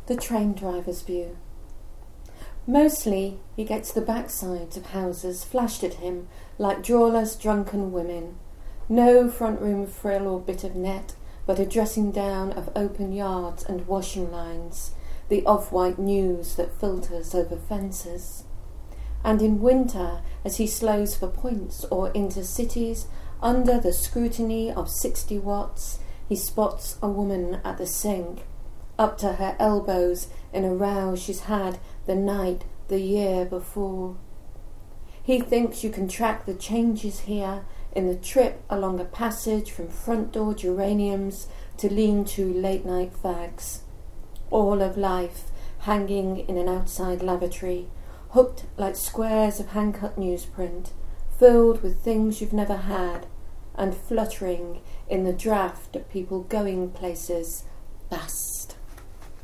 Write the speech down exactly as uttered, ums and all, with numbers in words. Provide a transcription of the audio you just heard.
The train driver's view. Mostly he gets the backsides of houses flashed at him like jawless drunken women. No front room frill or bit of net, but a dressing down of open yards and washing lines, the off-white news that filters over fences. And in winter, as he slows for points or into cities, under the scrutiny of sixty watts, he spots a woman at the sink, up to her elbows in a row she's had the night the year before. He thinks you can track the changes here in the trip along a passage from front door geraniums to lean-to late-night fags. All of life hanging in an outside lavatory, hooked like squares of hand-cut newsprint, filled with things you've never had, and fluttering in the draft of people going places, bus.